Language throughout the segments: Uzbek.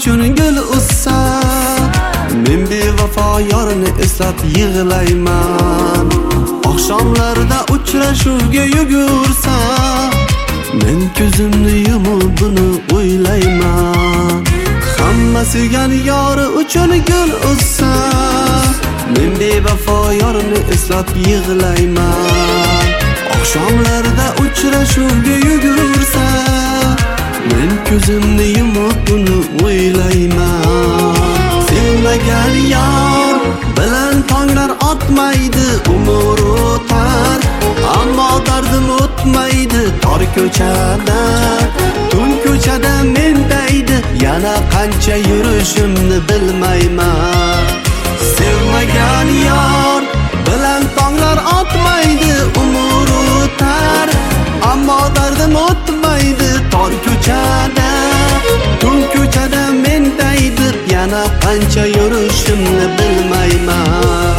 uchun gul o'ssa, men bevafo yorni eslab yig'layman. Oqshomlarda uchrashuvga yugursa, men ko'zimni yumib buni o'ylayman. Hamma suygan yori uchun gul o'ssa, men bevafo yorni eslab yig'layman. Oqshomlarda uchrashuvga yugursa, men ko'zimni yumib buni o'ylayman. Sevmagan yor bilan tonglar otmaydi, umr o'tar, ammo dardim o'tmaydi. Tor ko'chada, tun ko'chada mendaydi, yana qancha yurishimni bilmayman. Sevmagan yor bilan tonglar otmaydi, umr o'tar, ammo dardim o'tmaydi. Tor ko'chada, tun ko'chada mendaydi, yana qancha yurishimni bilmayman.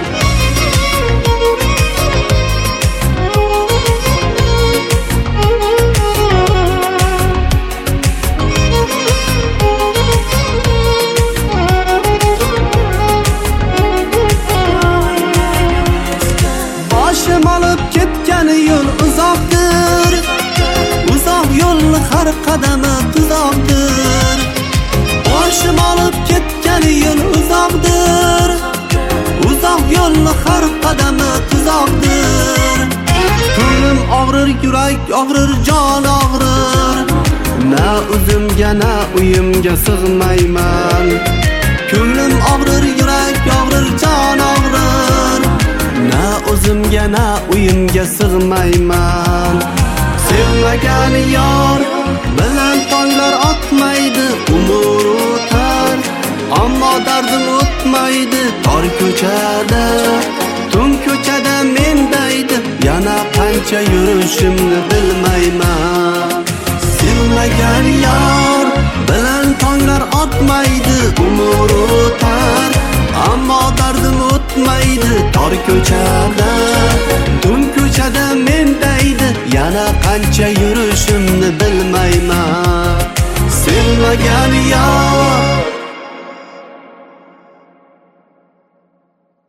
Boshim olib ketgan yo'l uzoqdir, uzoq yo'lni har qadami tuzoqdir. Boshim olib ketgan yo'l uzoqdir, uzoq yo'lni har qadami tuzoqdir. Ko'nglim og'rir, yurak og'rir, jon og'rir, na o'zimga na uyimga sig'mayman. Ko'nglim og'rir, yurak og'rir, jon og'rir, na o'zimga na uyimga sig'mayman. Sevmagan yor bilan tonglar otmaydi, umr o'tar, ammo dardim o'tmaydi. Tor ko'chada, tun ko'chada mendaydi, yana qancha yurishimni bilmayman. Sevmagan yor bilan tonglar otmaydi, umr o'tar, ammo dardim o'tmaydi. Tor ko'chada, tun ko'chada mendaydi, yana qancha yurishimni bilmayman. Sevmagan yor